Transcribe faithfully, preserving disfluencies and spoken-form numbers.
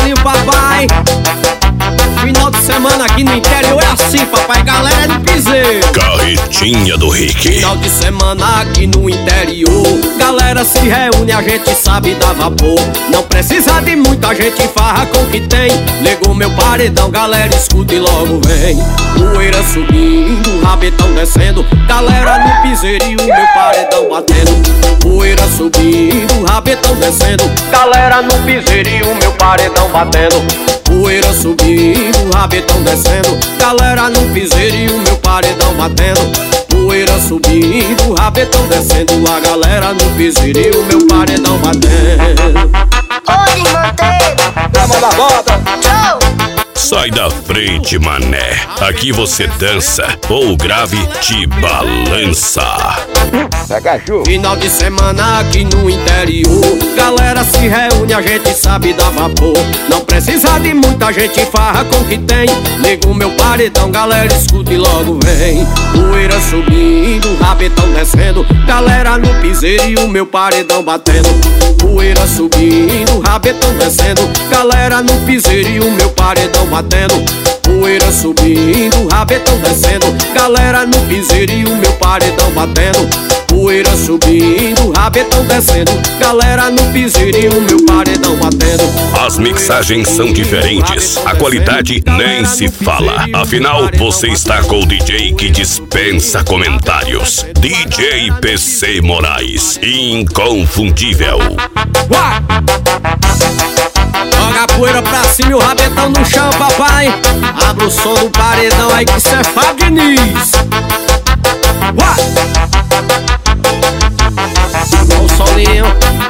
solinho, papai. Final de semana aqui no interior é assim, papai, galera é de piseiro. Carretinha do Rick. Final de semana aqui no interior, galera se reúne, a gente sabe dar vapor. Não precisa de muita gente, farra com o que tem. Ligou meu paredão, galera escuta e logo vem. Poeira subindo, rabetão descendo, galera no piseirinho, meu paredão batendo. Poeira subindo, rabetão descendo, galera no piseirinho, meu paredão batendo. Poeira subindo, rabetão descendo, galera no piseirinho, meu paredão batendo. Poeira subindo, rabetão descendo, a galera no piseirinho, meu paredão batendo. Oi, Monteiro! Dama da bota! Show! Sai da frente, mané. Aqui você dança ou o grave te balança. Final de semana aqui no interior, galera se reúne, a gente sabe dar vapor. Não precisa de muita gente, farra com o que tem. Liga o meu paredão, galera escuta e logo vem. Poeira subindo, rabetão descendo, galera no piseirinho, meu paredão batendo. Poeira subindo, rabetão descendo, galera no piseirinho, meu paredão batendo. Poeira subindo, rabetão descendo, galera no piseirinho, meu paredão batendo. Poeira subindo, rabetão descendo, galera no piseirinho, meu paredão batendo. As mixagens são diferentes, a qualidade nem se fala. Afinal, você está com o D J que dispensa comentários. D J P C Moraes, inconfundível. Joga a poeira pra cima e o rabetão no chão, papai. Abre o som do paredão aí que cê é Fábio Diniz. Uá! O solinho.